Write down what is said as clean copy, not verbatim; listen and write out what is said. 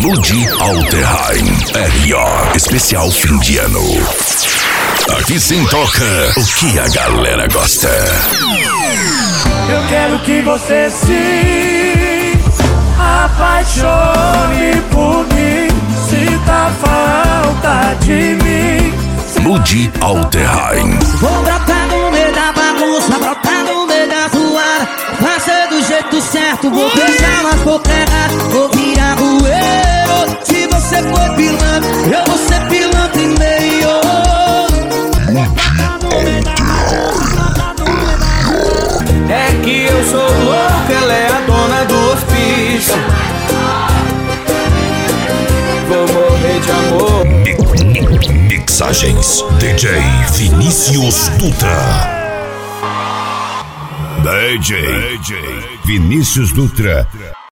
Mude Alterheim R.O. Especial fim de ano. Aqui sim toca o que a galera gosta. Eu quero que você se apaixone por mim. Sinta falta de mim. Mude Alterheim. Vou brotar no meio da bagunça, brotar no meio da zoada. Fazer do jeito certo, vou deixar nas bocas erradas. Vou virar rueiro. Se você for pilantra, eu vou ser pilantra e meio. É que eu sou louco, ela é a dona do hospício. Vou morrer de amor. Mixagens DJ Vinícius Dutra. DJ Vinícius Dutra.